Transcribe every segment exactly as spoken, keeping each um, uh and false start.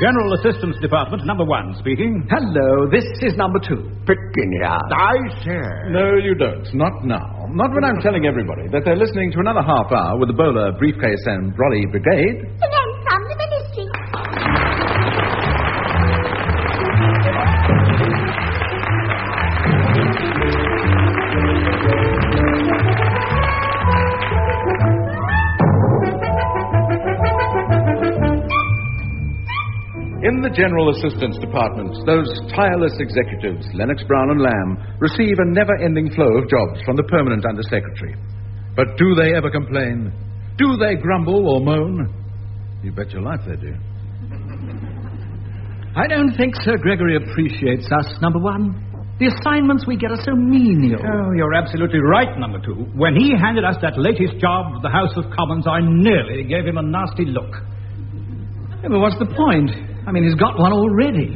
General Assistance Department, number one, speaking. Hello, this is number two. Picking up. I say. No, you don't. Not now. Not when I'm telling everybody that they're listening to another half hour with the Bowler Briefcase and Brolly Brigade. And then from the ministry. In the General Assistance Department, those tireless executives, Lennox Brown and Lamb, receive a never-ending flow of jobs from the permanent undersecretary. But do they ever complain? Do they grumble or moan? You bet your life they do. I don't think Sir Gregory appreciates us, number one. The assignments we get are so menial. Oh, you're absolutely right, number two. When he handed us that latest job, the House of Commons, I nearly gave him a nasty look. Yeah, but what's the point? I mean, he's got one already.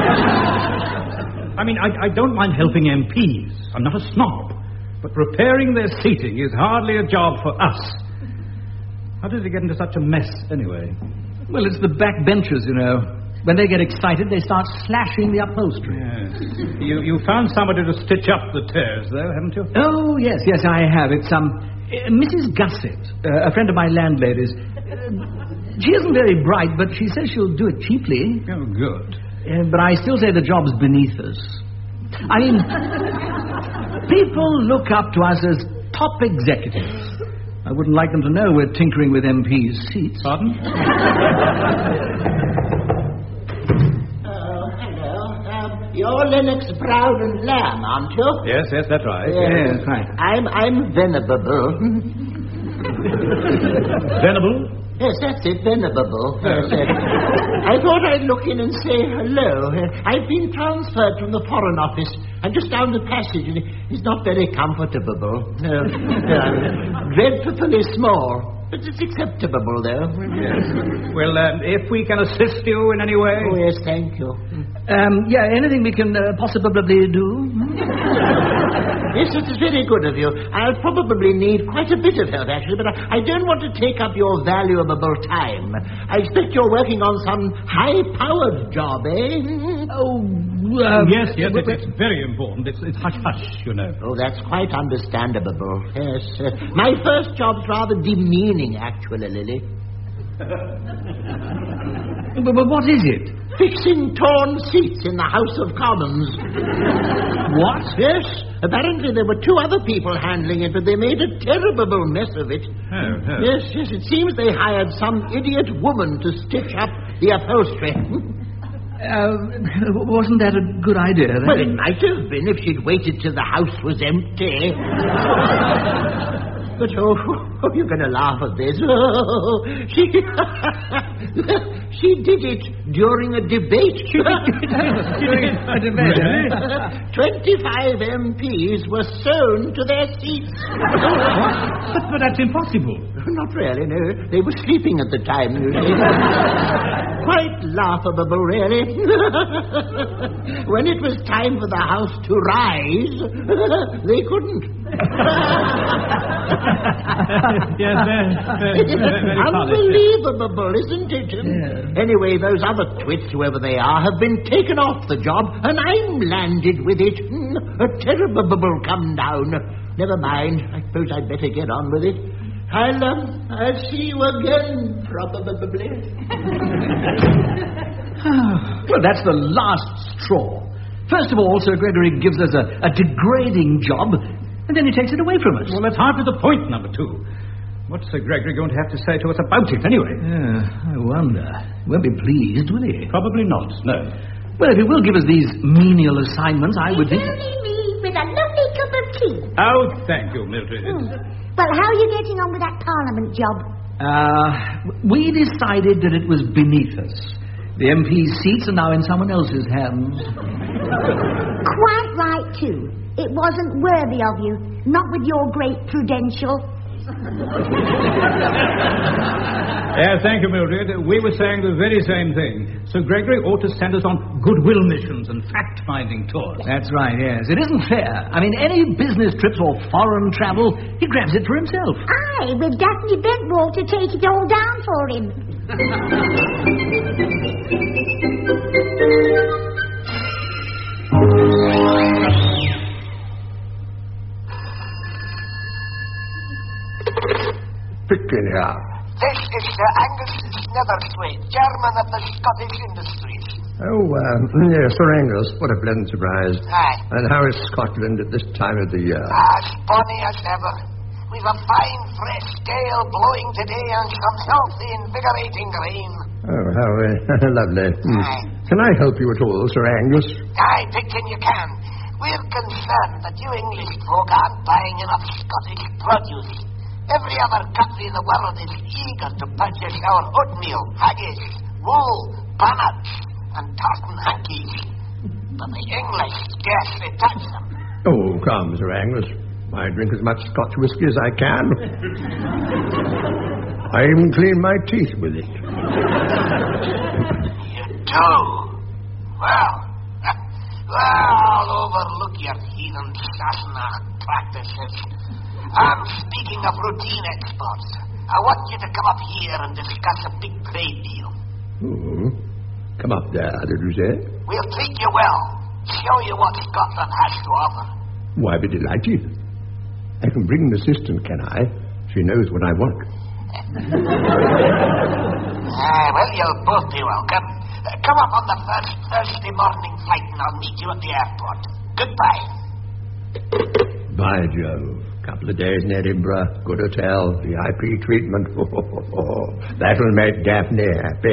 I mean, I, I don't mind helping M Ps. I'm not a snob. But repairing their seating is hardly a job for us. How did he get into such a mess, anyway? Well, it's the back benches, you know. When they get excited, they start slashing the upholstery. Yes. You, you found somebody to stitch up the tears, though, haven't you? Oh, yes, yes, I have. It's, um, uh, Missus Gusset, uh, a friend of my landlady's. Uh, She isn't very bright, but she says she'll do it cheaply. Oh, good. Uh, but I still say the job's beneath us. I mean, people look up to us as top executives. I wouldn't like them to know we're tinkering with M Ps' seats. Pardon? Oh, hello. Um, you're Lennox Brown and Lamb, aren't you? Yes, yes, that's right. Yes, right. I'm, I'm Venerable. Venable? Yes, that's it, Venerable. Yes, yes. I thought I'd look in and say hello. I've been transferred from the Foreign Office. I'm just down the passage, and it's not very comfortable. No, no, dreadfully small. But it's acceptable, though. Yes. Well, um, if we can assist you in any way... Oh, yes, thank you. Um, yeah, anything we can uh, possibly do? Yes, it is very good of you. I'll probably need quite a bit of help, actually, but I, I don't want to take up your valuable time. I expect you're working on some high-powered job, eh? Oh, um, yes, yes, it, it's very important. It's, it's hush-hush, you know. Oh, that's quite understandable. Yes. Uh, my first job's rather demeaning, actually, Lily. But, but what is it? Fixing torn seats in the House of Commons. What? Yes. Apparently there were two other people handling it, but they made a terrible mess of it. Oh, oh. Yes, yes. It seems they hired some idiot woman to stitch up the upholstery. Uh, wasn't that a good idea, then? Well, it might have been if she'd waited till the house was empty. But, oh, oh, you're going to laugh at this. Oh, she, she did it during a debate. During a debate, really? twenty-five M Ps were sewn to their seats. But, but that's impossible. Not really, no. They were sleeping at the time, you see. Quite laughable, really. When it was time for the house to rise, they couldn't. Yes, very, very, very unbelievable, isn't it? Yeah. Anyway, those other twits, whoever they are, have been taken off the job, and I'm landed with it. A terrible come down. Never mind. I suppose I'd better get on with it. I'll, um, I'll see you again, probably. Well, that's the last straw. First of all, Sir Gregory gives us a, a degrading job, and then he takes it away from us. Well, that's hardly the point, number two. What's Sir Gregory going to have to say to us about it, anyway? Yeah, I wonder. He won't be pleased, will he? Probably not, no. Well, if he will give us these menial assignments, I would think... Only me with a lovely cup of tea. Oh, thank you, Mildred. Hmm. Well, how are you getting on with that Parliament job? Uh, we decided that it was beneath us. The M P's seats are now in someone else's hands. Quite right, too. It wasn't worthy of you. Not with your great prudential. Yeah, thank you, Mildred. We were saying the very same thing. Sir Gregory ought to send us on goodwill missions and fact-finding tours. That's right, yes. It isn't fair. I mean, any business trips or foreign travel, he grabs it for himself. Aye, with Daphne Bentwall to take it all down for him. is Sir Angus Netherthwaite, chairman of the Scottish Industries. Oh, uh, yes, Sir Angus, what a pleasant surprise. Aye. And how is Scotland at this time of the year? As bonny as ever. We've a fine, fresh gale blowing today and some healthy, invigorating rain. Oh, how uh, lovely. Hmm. Aye. Can I help you at all, Sir Angus? Aye, Picton, you can. We're concerned that you English folk aren't buying enough Scottish produce. Every other country in the world is eager to purchase our oatmeal, haggis, wool, bannocks, and tartan hankies. But the English scarcely touch them. Oh, come, Sir Angus. I drink as much Scotch whisky as I can. I even clean my teeth with it. You do? Well, well, overlook your heathen Sassenach practices. I'm speaking of routine exports. I want you to come up here and discuss a big trade deal. Oh, come up there, did you say? We'll treat you well. Show you what Scotland has to offer. Why, I'd be delighted. I can bring an assistant, can I? She knows what I want. Ah, well, you'll both be welcome. Uh, come up on the first Thursday morning flight and I'll meet you at the airport. Goodbye. By Jove. Couple of days in Edinburgh, good hotel, V I P treatment. Oh, oh, oh, oh. That'll make Daphne happy.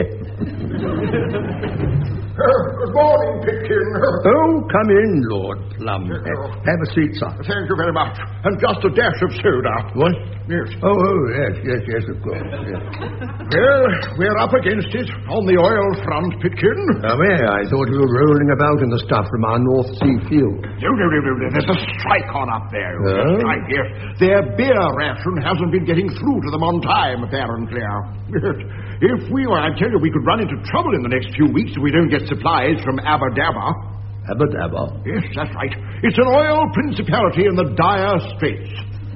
Uh, good morning, Picton. Oh, come in, Lord Plum. Uh, have a seat, sir. Thank you very much. And just a dash of soda. What? Yes. Oh, oh, yes, yes, yes, of course. Yes. Well, we're up against it on the oil front, Picton. Oh, yeah, I thought you were rolling about in the stuff from our North Sea field. No, no, no, no, no. There's a strike on up there. Oh? A strike, yes. Their beer ration hasn't been getting through to them on time, apparently. If we were, I tell you, we could run into trouble in the next few weeks if we don't get supplies from Abba Dabba. Abba Dabba? Yes, that's right. It's an oil principality in the dire straits.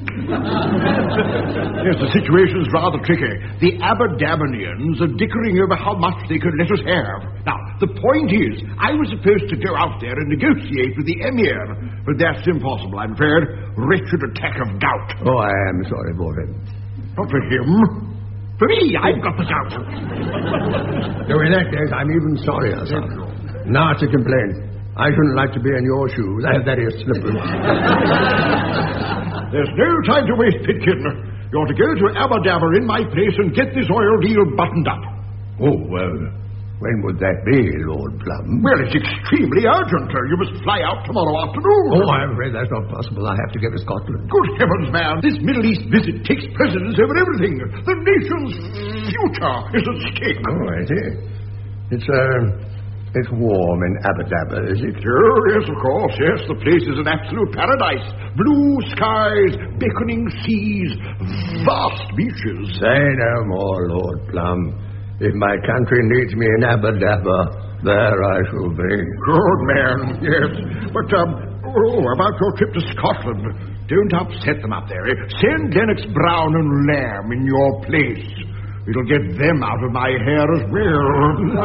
Yes, the situation's rather tricky. The Aberdabanians are dickering over how much they could let us have. Now, the point is, I was supposed to go out there and negotiate with the Emir, but that's impossible, I'm afraid. Wretched attack of gout. Oh, I am sorry for him. Not for him. For me, I've got the gout. So in that case, I'm even sorrier, sir. Not to complain. I shouldn't like to be in your shoes. They're very slippery. There's no time to waste, Pitkin. You ought to go to Aberdabber in my place and get this oil deal buttoned up. Oh, well, when would that be, Lord Plum? Well, it's extremely urgent. You must fly out tomorrow afternoon. Oh, I'm afraid that's not possible. I have to get to Scotland. Good heavens, man. This Middle East visit takes precedence over everything. The nation's future is at stake. Oh, I see. It's, uh... It's warm in Aberdabber, is it? Oh, yes, of course, yes. The place is an absolute paradise. Blue skies, beckoning seas, vast beaches. Say no more, Lord Plum. If my country needs me in Aberdabber, there I shall be. Good man, yes. But, um, oh, about your trip to Scotland, don't upset them up there. Eh? Send Lennox Brown and Lamb in your place. It'll get them out of my hair as well.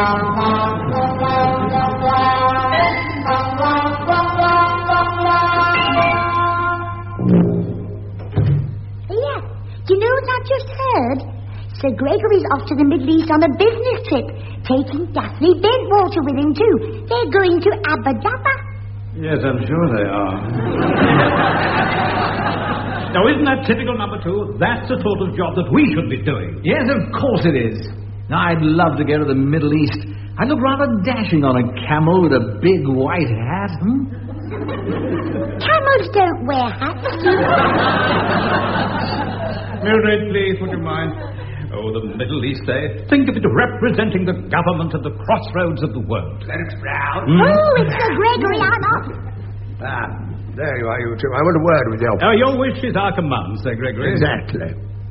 Yeah, you know what I just heard? Sir Gregory's off to the Middle East on a business trip, taking Daphne Bentwater with him too. They're going to Aberdabber. Yes, I'm sure they are. Now, isn't that typical, number two? That's the sort of job that we should be doing. Yes, of course it is. I'd love to go to the Middle East. I look rather dashing on a camel with a big white hat. Hmm? Camels don't wear hats. Mildred, please, would you mind? Oh, the Middle East, eh? Think of it representing the government at the crossroads of the world. Lennox Brown. Mm. Oh, it's Sir Gregory, I'm up. Ah, there you are, you two. I want a word with you. Oh, your wish is our command, Sir Gregory. Exactly.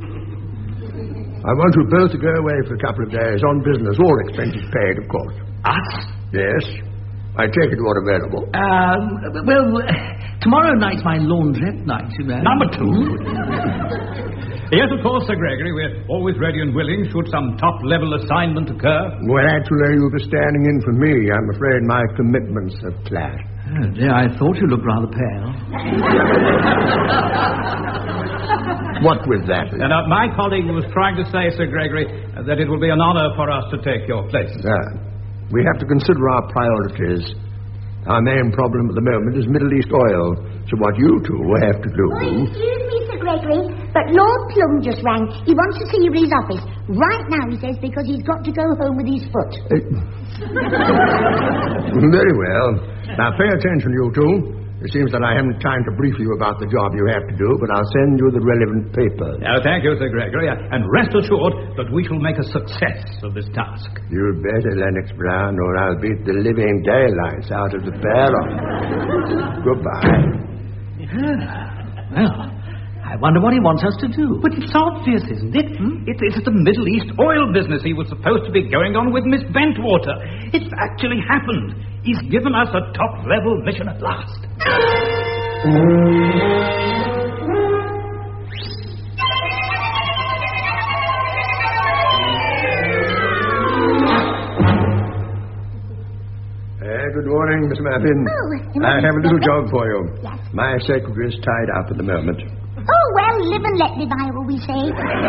I want you both to go away for a couple of days on business, all expenses paid, of course. Us? Yes. I take it you are available. Um, well, tomorrow night's my laundrette night, you know. Number two. Yes, of course, Sir Gregory. We're always ready and willing should some top-level assignment occur. Well, actually, you'll be standing in for me. I'm afraid my commitments have clashed. Oh, dear, I thought you looked rather pale. What was that? And uh, my colleague was trying to say, Sir Gregory, uh, that it will be an honour for us to take your place. Ah, we have to consider our priorities. Our main problem at the moment is Middle East oil. So what you two have to do... Oh, excuse me, Sir Gregory, but Lord Plum just rang. He wants to see you in his office. Right now, he says, because he's got to go home with his foot. Uh, very well. Now, pay attention, you two. It seems that I haven't time to brief you about the job you have to do, but I'll send you the relevant papers. Oh, thank you, Sir Gregory. And rest assured that we shall make a success of this task. You'd better, Lennox Brown, or I'll beat the living daylights out of the pair of you. Goodbye. Yeah. Well, I wonder what he wants us to do. But it's obvious, isn't it? Hmm? It is the Middle East oil business he was supposed to be going on with Miss Bentwater. It's actually happened. He's given us a top-level mission at last. Uh, good morning, Miss Mappin. Oh, I have a little job for you. Yes. My secretary's tied up at the moment. Oh, well, live and let live, I always say.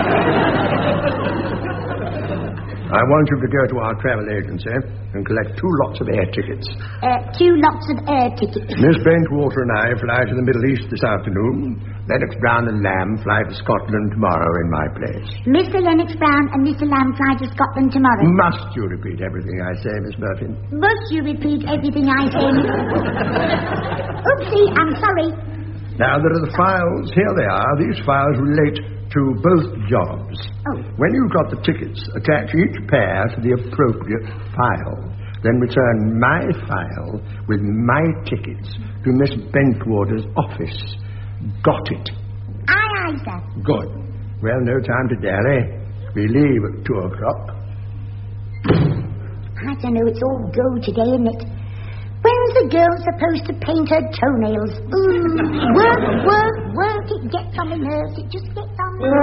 I want you to go to our travel agency and collect two lots of air tickets. Uh, two lots of air tickets. Miss Bentwater and I fly to the Middle East this afternoon. Lennox Brown and Lamb fly to Scotland tomorrow in my place. Mister Lennox Brown and Mister Lamb fly to Scotland tomorrow. Must you repeat everything I say, Miss Murphy? Must you repeat everything I say? Oopsie, I'm sorry. Now, there are the files. Here they are. These files relate to both jobs. Oh. When you've got the tickets, attach each pair to the appropriate file. Then return my file with my tickets to Miss Bentwater's office. Got it? Aye, aye, sir. Good. Well, no time to dally. We leave at two o'clock. I don't know, it's all go today, isn't it? When's the girl supposed to paint her toenails? Mm, work, work, work. It gets on my nerves. It just gets on my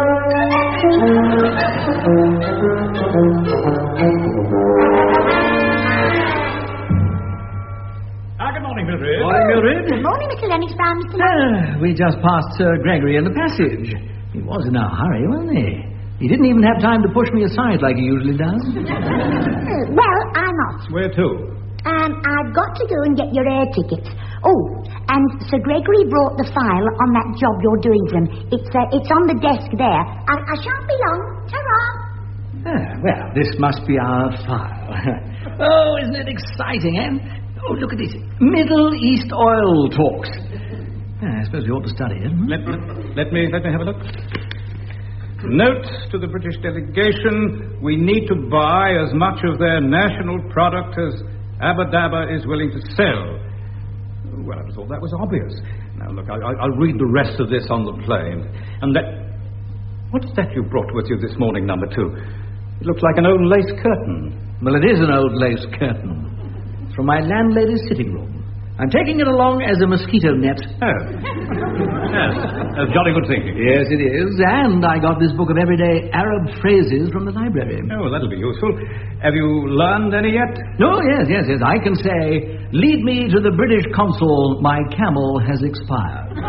Ah, good morning, Mildred. Morning, Mildred. Good morning, Mister Lennox Brown, Mister Ah, we just passed Sir Gregory in the passage. He was in a hurry, wasn't he? He didn't even have time to push me aside like he usually does. Uh, well, I'm off. Where to? Um, I've got to go and get your air tickets. Oh, and Sir Gregory brought the file on that job you're doing for him. It's uh, it's on the desk there. I, I shan't be long. Ta-ra! Ah, well, this must be our file. Oh, isn't it exciting, eh? Oh, look at this. Middle East oil talks. Ah, I suppose we ought to study it. Hmm? Let, let me let me have a look. Note to the British delegation: we need to buy as much of their national product as Abba Dabba is willing to sell. Well, I thought that was obvious. Now, look, I, I, I'll read the rest of this on the plane. And that... What's that you brought with you this morning, number two? It looks like an old lace curtain. Well, it is an old lace curtain. It's from my landlady's sitting room. I'm taking it along as a mosquito net. Oh. Yes, that's jolly good thinking. Yes, it is. And I got this book of everyday Arab phrases from the library. Oh, that'll be useful. Have you learned any yet? Oh, yes, yes, yes. I can say, lead me to the British consul. My camel has expired.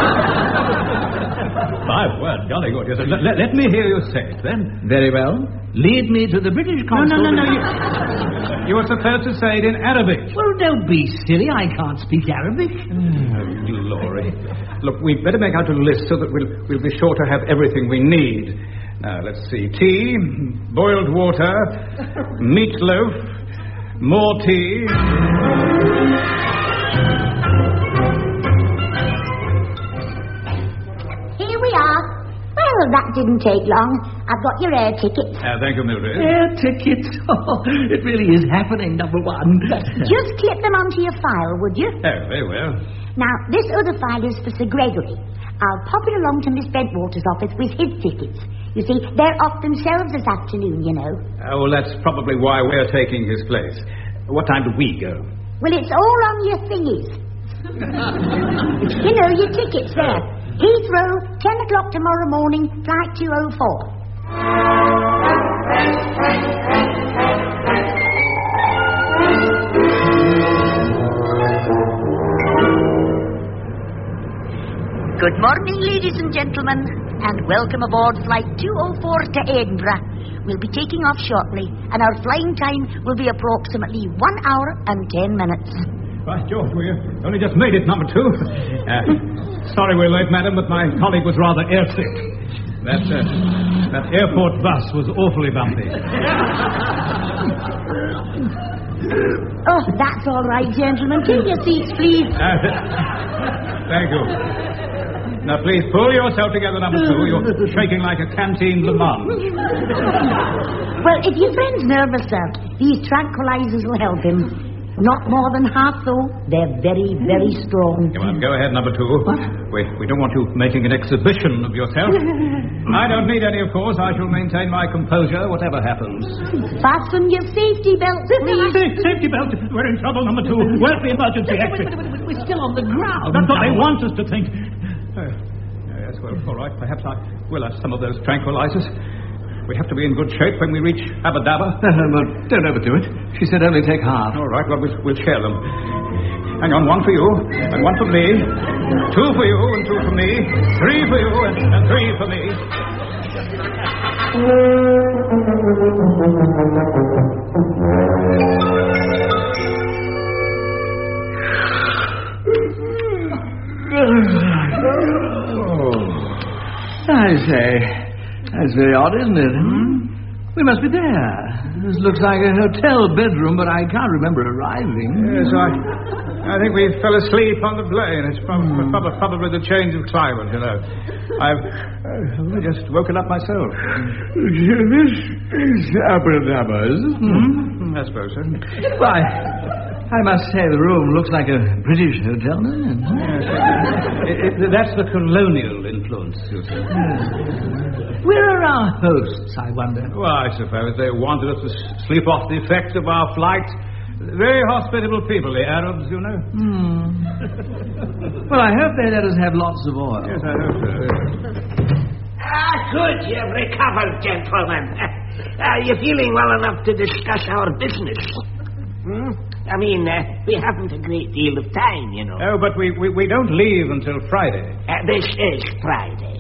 My word, jolly good. Yes, let, let, let me hear you say it, then. Very well. Lead me to the British No, consul. no, no, no. You, you were supposed to say it in Arabic. Well, don't be silly. I can't speak Arabic. Oh, glory. Look, we'd better make out a list so that we'll, we'll be sure to have everything we need. Now, let's see. Tea, boiled water, meatloaf, more tea. Here we are. Well, that didn't take long. I've got your air tickets. Uh, thank you, Mildred. Air tickets. Oh, it really is happening, number one. Just clip them onto your file, would you? Oh, very well. Now, this other file is for Sir Gregory. I'll pop it along to Miss Bentwater's office with his tickets. You see, they're off themselves this afternoon, you know. Oh, well, that's probably why we're taking his place. What time do we go? Well, it's all on your thingies. You know, your tickets there. Heathrow, ten o'clock tomorrow morning, flight two oh four. Good morning, ladies and gentlemen. and welcome aboard Flight two oh four to Edinburgh. We'll be taking off shortly, and our flying time will be approximately one hour and ten minutes. Right, George, we only just made it, number two. Uh, sorry we're late, madam, but my colleague was rather airsick. That, uh, that airport bus was awfully bumpy. Oh, that's all right, gentlemen. Take your seats, please. Uh, thank you. Now, please, pull yourself together, number two. You're shaking like a canteen blancmange. Well, if your friend's nervous, sir, these tranquilizers will help him. Not more than half, though. They're very, very strong. Come on, go ahead, number two. We, we don't want you making an exhibition of yourself. I don't need any, of course. I shall maintain my composure, whatever happens. Fasten your safety belts, please. Sa- safety belt. We're in trouble, number two. Where's the emergency exit? We're still on the ground. That's what they want us to think. Oh, yes, well, all right. Perhaps I will have some of those tranquilizers. We have to be in good shape when we reach Abba Dabba. No, no, no, don't overdo it. She said only take half. All right, well, we'll, we'll share them. Hang on, one for you, and one for me. Two for you, and two for me. Three for you, and, and three for me. Oh. I say... That's very odd, isn't it? Hmm? We must be there. This looks like a hotel bedroom, but I can't remember arriving. Yes, I, I think we fell asleep on the plane. It's probably, mm. probably, probably the change of climate, you know. I've, I've just woken up myself. This is Abba Dabba's. Mm-hmm. I suppose so. Why, I must say the room looks like a British hotel, doesn't it? Yes, it, it, that's the colonial influence, you see. Where are our hosts, I wonder? Well, I suppose they wanted us to sleep off the effects of our flight. Very hospitable people, the Arabs, you know. Hmm. Well, I hope they let us have lots of oil. Yes, I hope so. Ah, good. You've recovered, gentlemen. Are you feeling well enough to discuss our business? Hmm? I mean, uh, we haven't a great deal of time, you know. Oh, but we, we, we don't leave until Friday. Uh, this is Friday.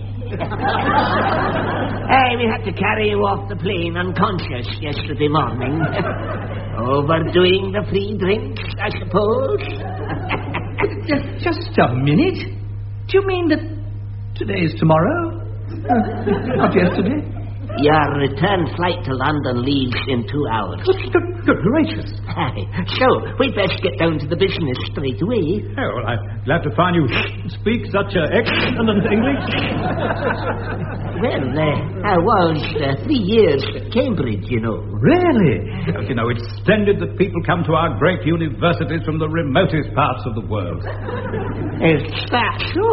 Hey, we had to carry you off the plane unconscious yesterday morning. Overdoing the free drinks, I suppose. just, just a minute. Do you mean that today is tomorrow? Uh, not yesterday? Your return flight to London leaves in two hours. Good, good, good gracious. So, we'd best get down to the business straight away. Oh, well, I'm glad to find you speak such uh, excellent English. Well, uh, I was uh, three years at Cambridge, you know. Really? Well, you know, it's splendid that people come to our great universities from the remotest parts of the world. Is that so?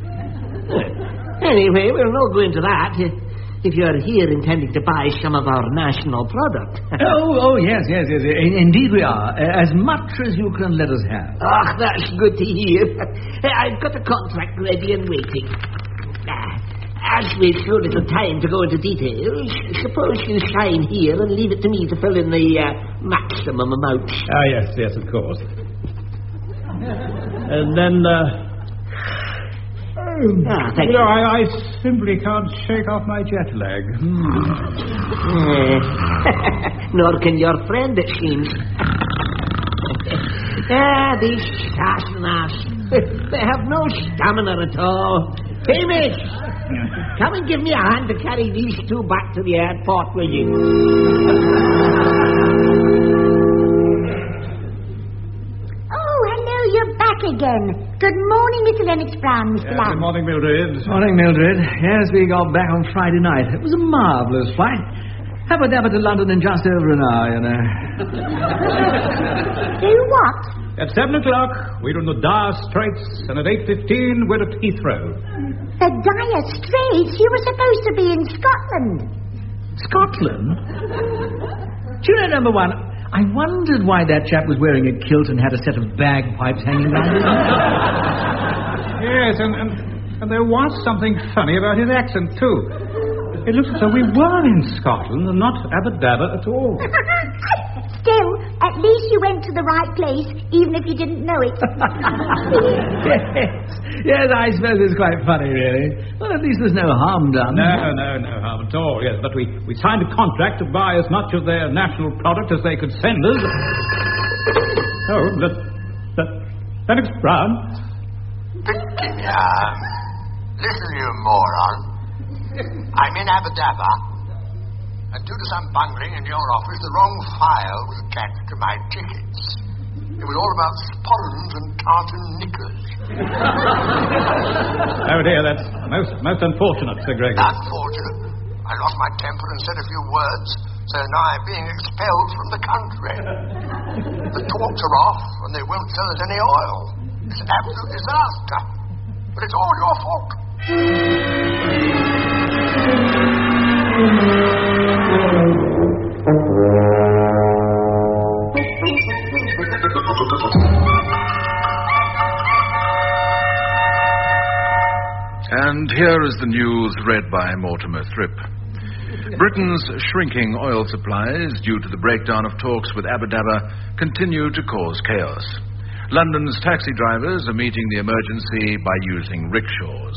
Anyway, we'll not go into that. If you're here intending to buy some of our national product. oh, oh, yes, yes, yes. In, indeed we are. Uh, as much as you can let us have. Oh, that's good to hear. I've got a contract ready and waiting. Uh, as we've so little time to go into details, suppose you sign here and leave it to me to fill in the uh, maximum amount. Ah, yes, yes, of course. And then, uh... Ah, thank you know, you. I, I simply can't shake off my jet lag. Hmm. Nor can your friend, it seems. Ah, these Sassanas. They have no stamina at all. Hamish, come and give me a hand to carry these two back to the airport, will you? Oh, hello, you're back again. Good morning, Mister Lennox Brown, Mister Yeah, Lamb. good morning, Mildred. Morning, Mildred. Yes, we got back on Friday night. It was a marvellous flight. Abba Dabba to London in just over an hour, you know. Do what? At seven o'clock, we're in the Dire Straits, and at eight fifteen, we're at Heathrow. The Dire Straits? You were supposed to be in Scotland. Scotland? Do you know, number one, I wondered why that chap was wearing a kilt and had a set of bagpipes hanging around his neck. Yes, and, and, and there was something funny about his accent, too. It looks as though we were in Scotland and not Abba Dabba at all. Still, at least you went to the right place, even if you didn't know it. yes. Yes, I suppose it's quite funny, really. Well, at least there's no harm done. No, no, no harm at all, yes. But we, we signed a contract to buy as much of their national product as they could send us. Oh, that... that... Lennox Brown? Virginia, listen, you moron. I'm in Abba Dabba, and due to some bungling in your office, the wrong file was attached to my tickets. It was all about sporrans and tartan knickers. Oh, dear, that's most most unfortunate, Sir Gregory. Unfortunate. I lost my temper and said a few words, so now I'm being expelled from the country. The talks are off, and they won't sell us any oil. It's an absolute disaster. But it's all your fault. And here is the news read by Mortimer Thrip. Britain's shrinking oil supplies, due to the breakdown of talks with Abba Dabba, continue to cause chaos. London's taxi drivers are meeting the emergency by using rickshaws.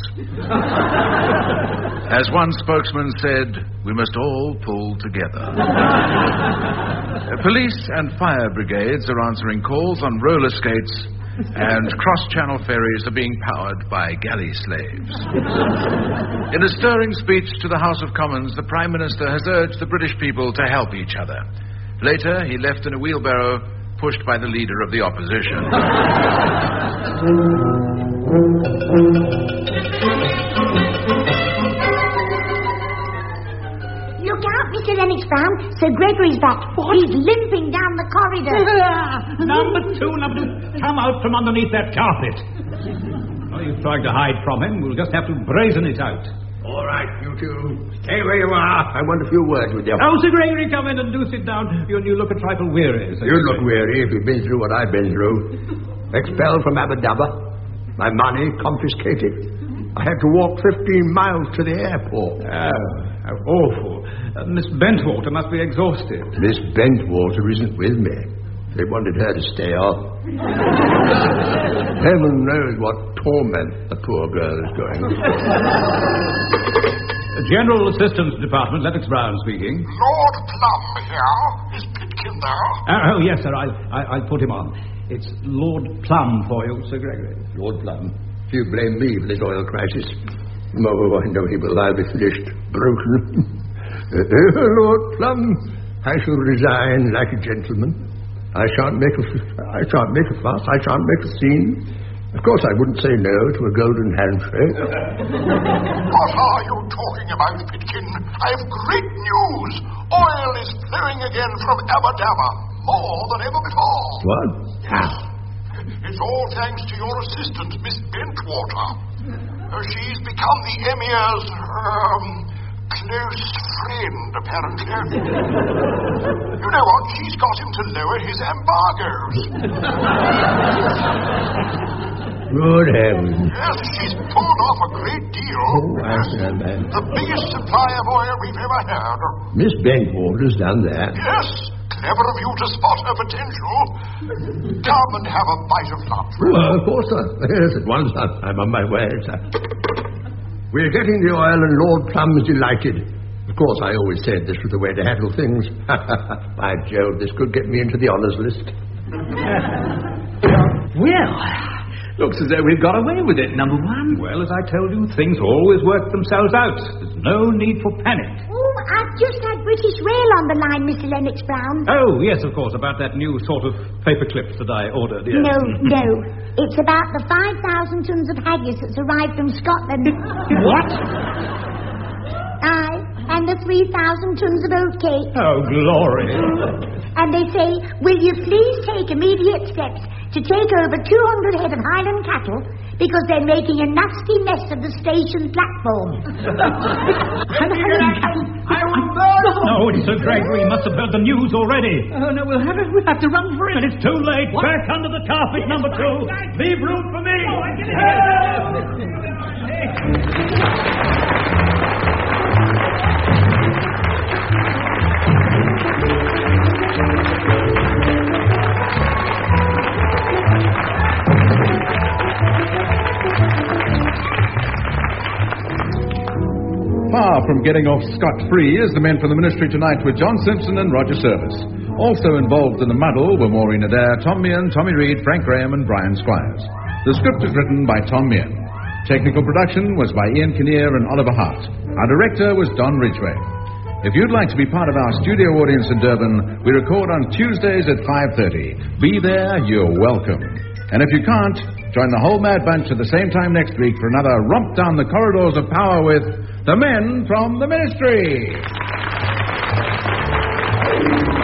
As one spokesman said, we must all pull together. Police and fire brigades are answering calls on roller skates, and cross-channel ferries are being powered by galley slaves. In a stirring speech to the House of Commons, the Prime Minister has urged the British people to help each other. Later, he left in a wheelbarrow, pushed by the leader of the opposition. Look out, Mister Lennox Brown. Sir Gregory's back. What? He's limping down the corridor. Number two, number two, come out from underneath that carpet. Oh, you're trying to hide from him. We'll just have to brazen it out. All right, you two. Stay where you are. I want a few words with you. Oh, Sir Gregory, come in and do sit down. You, you look a trifle weary. Sir You Gregory. look weary if you've been through what I've been through. Expelled from Abba Dabba. My money confiscated. I had to walk fifteen miles to the airport. Oh, how awful. Uh, Miss Bentwater must be exhausted. Miss Bentwater isn't with me. They wanted her to stay on. Heaven knows what torment the poor girl is going through. General Assistance Department, Lennox Brown speaking. Lord Plum here. Is Pitkin there? Uh, oh, yes, sir, I, I, I'll put him on. It's Lord Plum for you, Sir Gregory. Lord Plum, you blame me for this oil crisis. Oh, I know he will. I'll be finished. Broken. uh, Lord Plum, I shall resign like a gentleman. I shan't make a, I shan't make a fuss. I shan't make a scene. Of course, I wouldn't say no to a golden handshake. What are you talking about, Pitkin? I have great news. Oil is flowing again from Abba Dabba, more than ever before. What? Yes. It's all thanks to your assistant, Miss Bentwater. Uh, she's become the Emir's, um, close friend, apparently. You know what? She's got him to lower his embargoes. Good heavens. Yes, she's pulled off a great deal. Oh, I understand that. The biggest supply of oil we've ever had. Miss Bentwater's done that. Yes, clever of you to spot her potential. Come and have a bite of lunch. Well, of course, sir. Yes, at once. I'm on my way, sir. We're getting the oil, and Lord Plum's delighted. Of course, I always said this was the way to handle things. By Jove, this could get me into the honours list. Well, looks as though we've got away with it, number one. Well, as I told you, things always work themselves out. There's no need for panic. Oh, I've just had British Rail on the line, Mister Lennox Brown. Oh, yes, of course, about that new sort of paper clips that I ordered, yes. No, no. It's about the five thousand tons of haggis that's arrived from Scotland. What? Aye, and the three thousand tons of oatcake. Oh, glory. And they say, will you please take immediate steps to take over two hundred head of Highland cattle because they're making a nasty mess of the station platform. Highland cattle? I will burn! No, it's Sir Gregory. He must have heard the news already. Oh, no, we'll have, we'll have to run for it. And it's too late. What? Back under the carpet, number two. Leave room for me. far from getting off scot-free as the men from the Ministry tonight with John Simpson and Roger Service. Also involved in the muddle were Maureen Adair, Tom Meehan, Tommy Reed, Frank Graham and Brian Squires. The script is written by Tom Meehan. Technical production was by Ian Kinnear and Oliver Hart. Our director was Don Ridgway. If you'd like to be part of our studio audience in Durban, we record on Tuesdays at five thirty. Be there, you're welcome. And if you can't, join the whole Mad Bunch at the same time next week for another romp down the corridors of power with the men from the Ministry.